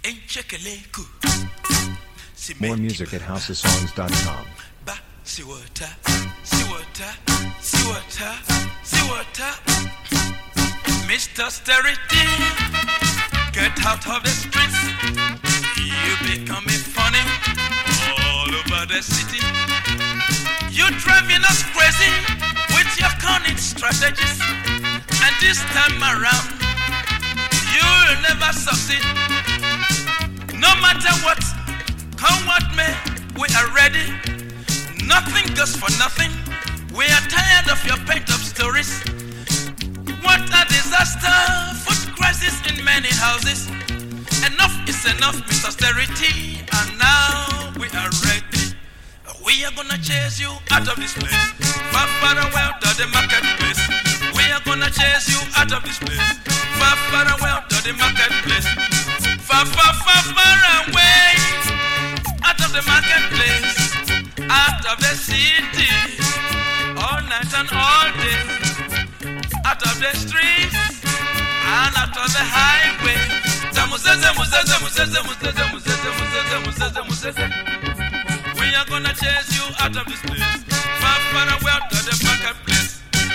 More music at housesongs.com. Mr. Austerity, get out of the streets. You becoming funny all over the city. You driving us crazy with your cunning strategies. And this time around, you'll never succeed. No matter what, come what may, we are ready. Nothing goes for nothing. We are tired of your pent-up stories. What a disaster, food crisis in many houses. Enough is enough, Mr. Austerity, and now we are ready. We are gonna chase you out of this place, far, far away to the marketplace. We are gonna chase you out of this place, far, far away to the marketplace. Far, far, far, far away, out of the marketplace, out of the city, all night and all day, out of the streets, and out of the highway. We are gonna chase you out of this place, far, far away to the marketplace.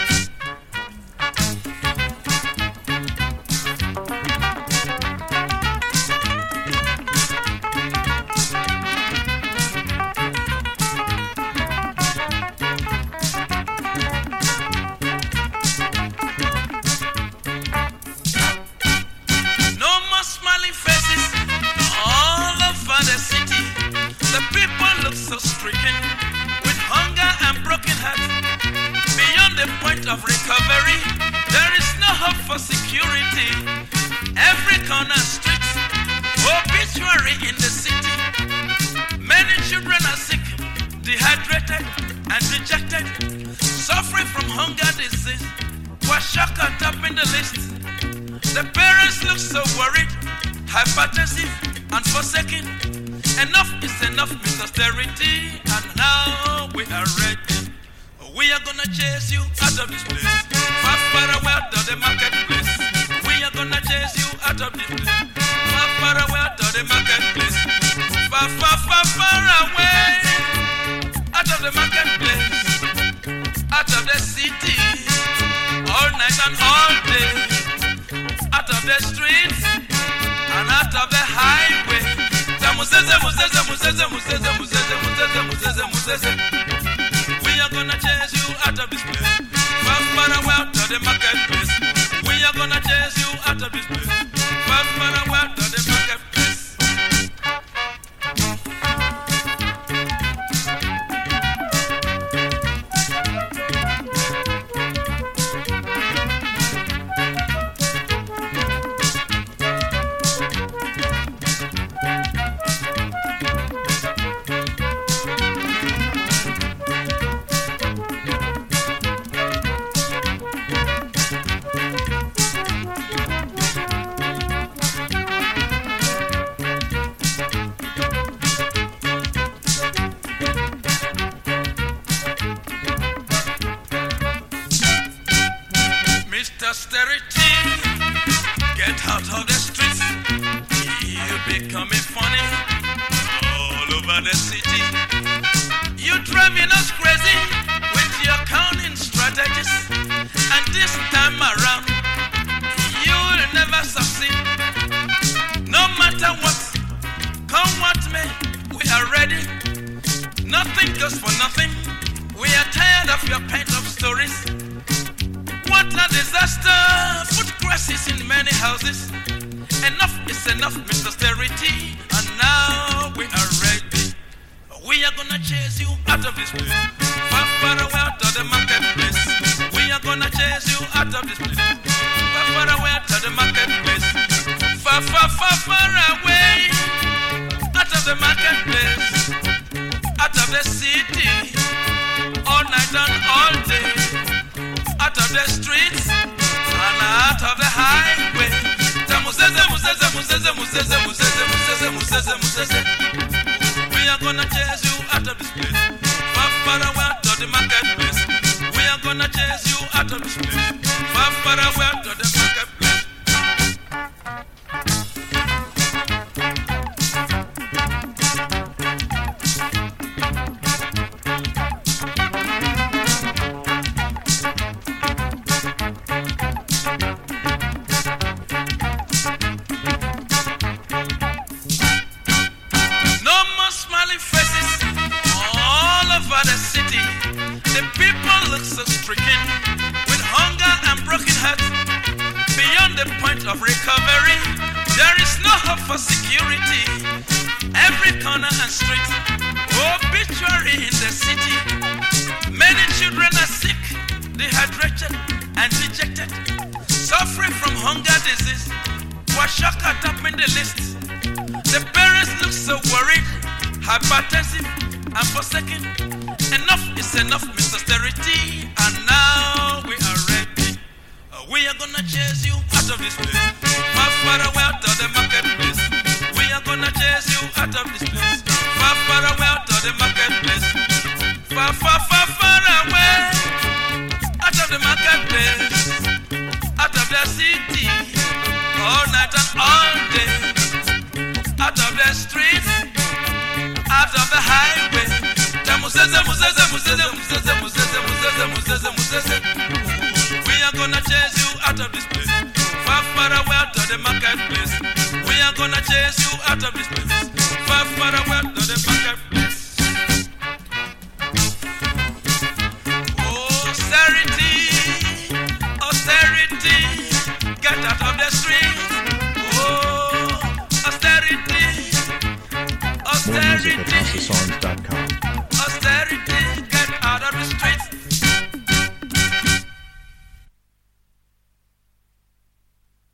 Of recovery, there is no hope for security. Every corner street, obituary in the city. Many children are sick, dehydrated and dejected, suffering from hunger disease. Kwashaka top in the list. The parents look so worried, hypertensive and forsaken. Enough is enough, Mr. Austerity, and now we are ready. We are gonna chase you out of this place, far, far away to the marketplace. We are gonna chase you out of this place, far, far away to the marketplace. Far, far, far, far away, out of the marketplace, out of the city, all night and all day, out of the streets and out of the highway. We are gonna chase you out of this place, far, far away to the marketplace. We are gonna chase you out of this place, far, far away to the marketplace. Austerity, get out of the streets. You becoming funny all over the city. You driving us crazy with your counting strategies. And this time around, you'll never succeed. No matter what, come what may, we are ready. Nothing goes for nothing. We are tired of your pent-up stories. What a disaster, food crisis in many houses. Enough is enough, Mr. Austerity, and now we are ready. We are gonna chase you out of this place, far, far away to the marketplace. We are gonna chase you out of this place, far, far away to the marketplace. Far, far, far, far away, out of the marketplace, out of the city, all night and all day, out of the streets and out of the highway. We are gonna chase you out of this place, far, far away to the marketplace. We are gonna chase you out of this place, far, far away to the marketplace. beyond the point of recovery. There is no hope for security. Every corner and street, obituary in the city. Many children are sick, dehydrated and dejected, suffering from hunger disease. Washaka top in the list. The parents look so worried, hypertensive and forsaken. Enough is enough, Mr. Austerity, and now we are ready. We are gonna chase you out of this place, far, far away out of the marketplace. We are gonna chase you out of this place, far, far away out of the marketplace. Far, far, far, far away out of the marketplace, out of the city, all night and all day, out of the streets, out of the highway. We are gonna chase you out of this place, far, far away out of the marketplace. We are gonna chase you out of this place, far, far away out of the marketplace. Austerity, austerity, get out of the streets. Oh, austerity, More music at austerity. HouseOfSongs.com.